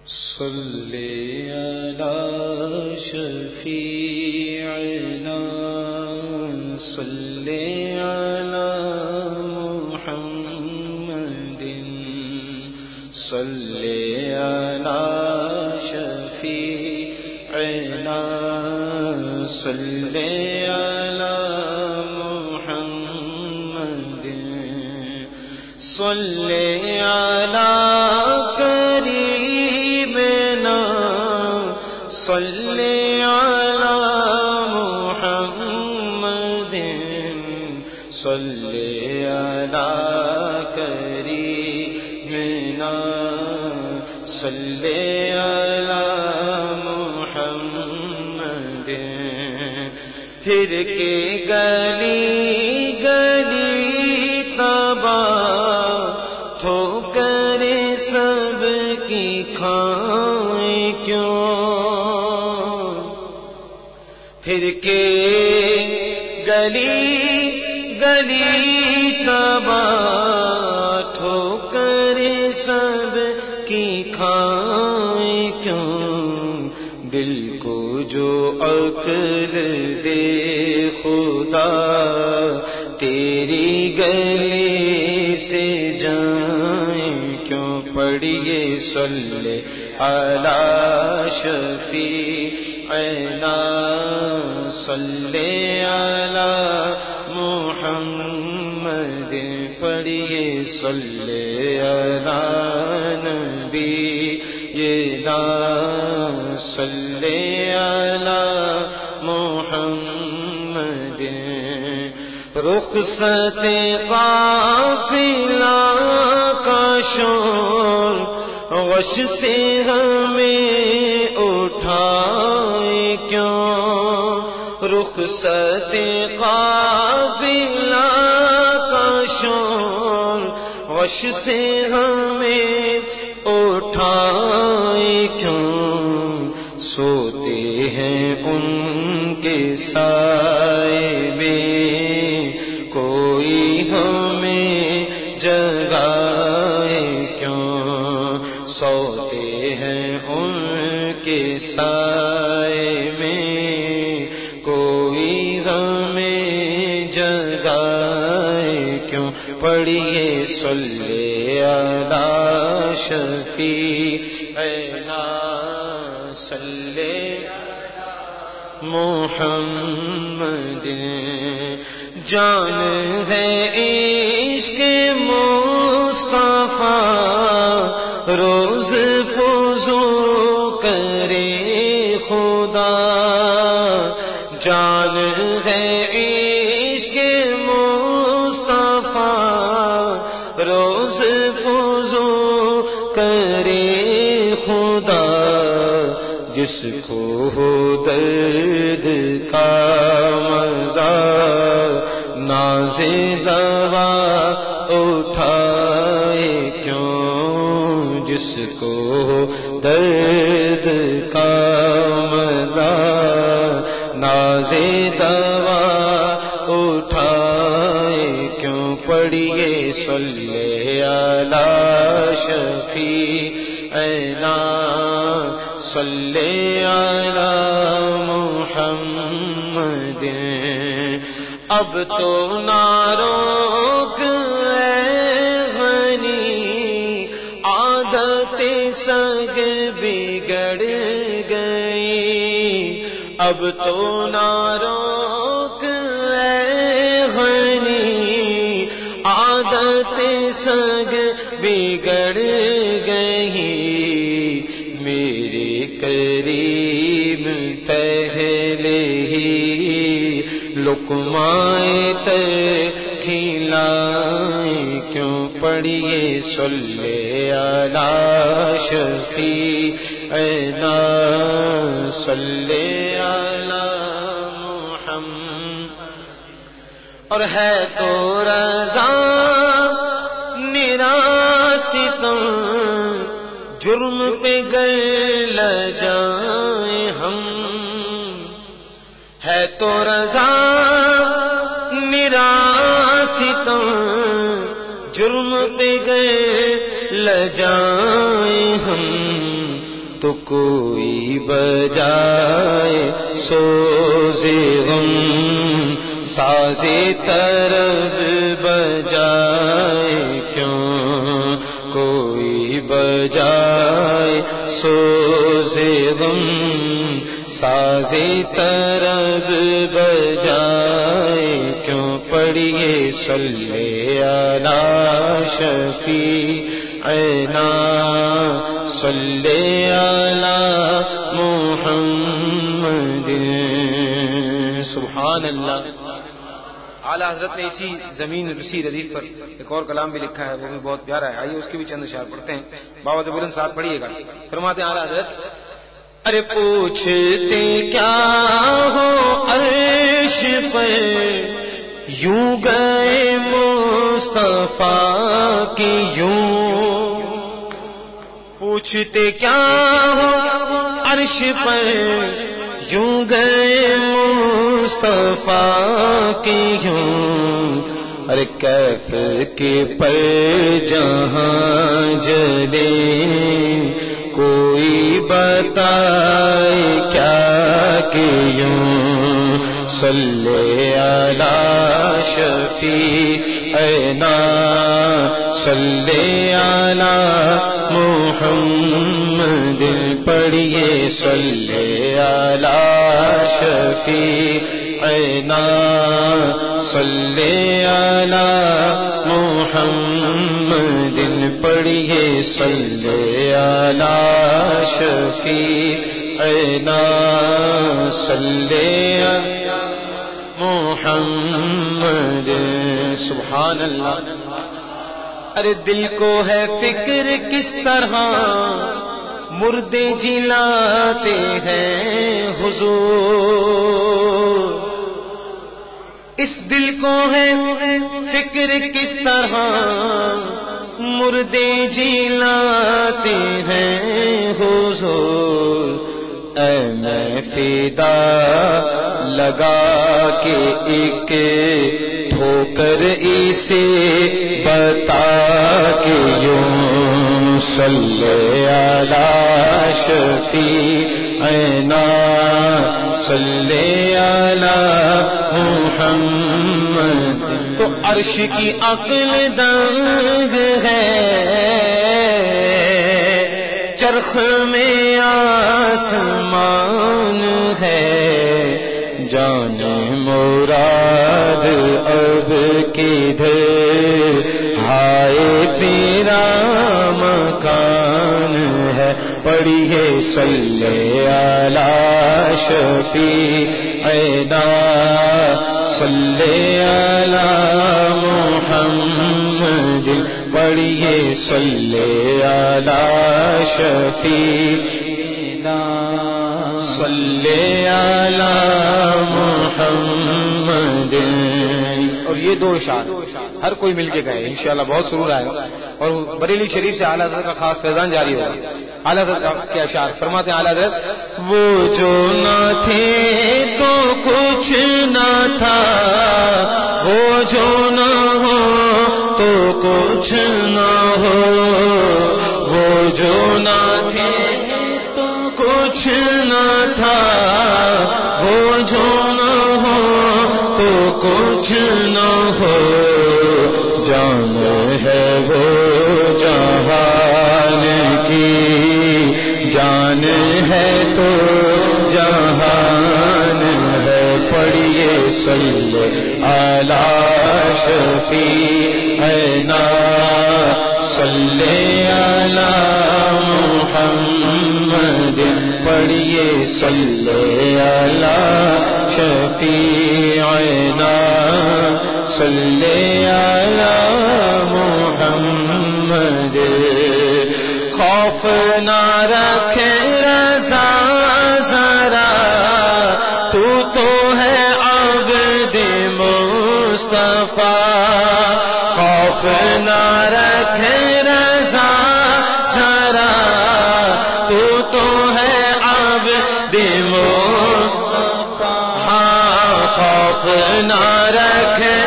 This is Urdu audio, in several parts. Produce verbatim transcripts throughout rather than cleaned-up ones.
صلی علی شفیعنا صلی علی محمد صلی علی شفیعنا صلی علی محمد صلی علی صلی علی محمد صلی علی کریمنا صلی علی محمد پھر کے گلی گلی تباہ ٹھوکر سب کی کھائیں کیوں پھر کے گلی گلی تباہ ٹھوکر سب کی کھائیں کیوں دل کو جو عقل دے خدا تیری گلی سے جائیں کیوں پڑھیے صلی علی شفیعنا صلی علی محمد پڑھیے صلی علی نبینا صلی علی محمد رخصت قافلہ کا شور غش سے ہمیں اٹھائے کیوں رخصت قافلہ کا شور غش سے ہمیں اٹھائے کیوں سوتے ہیں ان کے سائے میں کوئی ہمیں جگائے کیوں سوتے ہیں ان کے سائے میں کوئی ہمیں جگائے کیوں پڑھیے صلی علی شفیعنا صلی محمد جان ہے عشق مصطفیٰ روز فضو کرے خدا جان ہے عشق مصطفیٰ روز فضو کرے خدا جس کو ہو درد کا مزہ ناز دوا اٹھائے کیوں جس کو درد کا مزہ ناز دوا اٹھائے کیوں پڑھیے صلی علی شفیعنا صلی علی محمد اب تو نہ روک اے غنی عادت سگ بگڑ گئی اب تو نہ روک اے غنی عادت سگ بگڑ گئی میرے قریب پہلے ہی لقمائے تر کھلائیں کیوں پڑھیے صلی علی شفیعنا صلی علی محمد اور ہے تو رضا نراستم جرم پہ گر لجائیں ہم ہے تو رضا نراستم جرم پہ گئے لجائیں ہم تو کوئی بجائے سوزے غم سازے طرب بجائے کیوں کوئی بجائے سوزے غم سازے طرب بجائے کیوں پڑھیے صلی علی شفیعنا صلی علی محمد سبحان اللہ. اعلیٰ حضرت نے اسی زمین رسی ردیف پر ایک اور کلام بھی لکھا ہے، وہ بھی بہت پیارا ہے. آئیے اس کے بھی چند اشعار پڑھتے ہیں. بابا بلند صاحب پڑھیے گا. فرماتے ہیں اعلیٰ حضرت ارے پوچھتے کیا ہو عرش پر یوں گئے مصطفیٰ کی یوں پوچھتے کیا ہو عرش پر یوں گئے مصطفیٰ کی یوں ارے کیف کے پر جہاں جلے کوئی بتائے کیا کہ یوں صلی علی شفیعنا صلی علی محمد پڑھیے صلی علی شفیعنا صلی علی محمد پڑھیے صلی علی شفیعنا صلی علی محمد سبحان اللہ. ارے دل کو ہے فکر کس طرح مردے جلاتے ہیں حضور اس دل کو ہے فکر کس طرح مردے جلاتے ہیں حضور اے میں فدا لگا کے ایک ٹھوکر اسے بتا کے یوں صلی علی شفیعنا صلی علی محمد. تو عرش کی عقل دنگ ہے چرخ میں آسمان ہے جان مراد اب کدھر ہائے میرا مکان ہے پڑھیے صلی علی شفیعنا صلی علی محمد پڑھیے صلی علی شفیعنا صلی علی محمد. اور یہ دو اشعار ہر کوئی مل کے گئے انشاءاللہ بہت سرور آئے گا. اور بریلی شریف سے اعلیٰ حضرت کا خاص فیضان جاری ہوگا. اعلیٰ حضرت کے اشعار فرماتے ہیں اعلیٰ حضرت وہ جو نہ تھے تو کچھ نہ تھا وہ جو نہ ہو تو کچھ نہ ہو وہ جو نہ تھے تو کچھ نہ تھا وہ جو نہ ہو تو کچھ نہ ہو جان ہے وہ جہان کی جان ہے تو جہان ہے پڑھیے صلی علی شفیعنا صلی علی محمد پڑھیے صلی علی شفیعنا صلی علی محمد. خوف نہ رکھے رضا ذرا تو تو ہے عبد مصطفیٰ خوف نہ رکھے رضا ذرا تو تو ہے عبد مصطفیٰ خوف نہ رکھے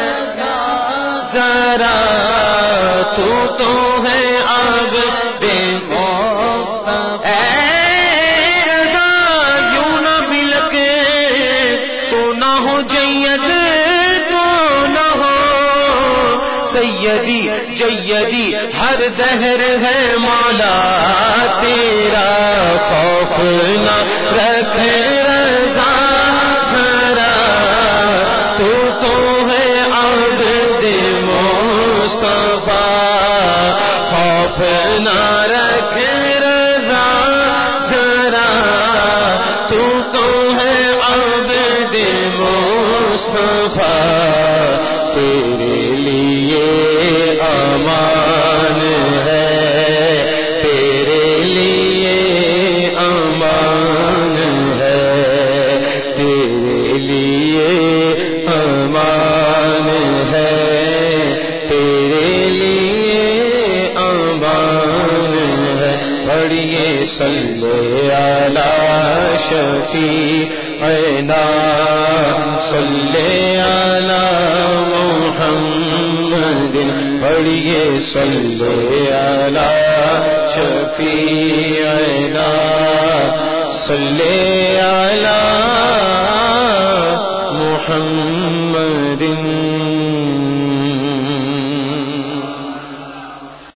ذرا تو تو ہے عبد مصطفیٰ اے سیدی جیدی ہر دہر ہے مولا تیرا خوف نہ رکھے رضا ذرا تو تو ہے عبد مصطفیٰ خوف نہ رکھے رضا ذرا تو تو ہے عبد مصطفیٰ تیرے لیے امان ہے تیرے لیے امان ہے تیرے لیے امان ہے تیرے لیے امان ہے پڑھیے صلی علی شفیعنا صلی علی محمد پڑھیے صلی علی شفیعنا صلی علی محمد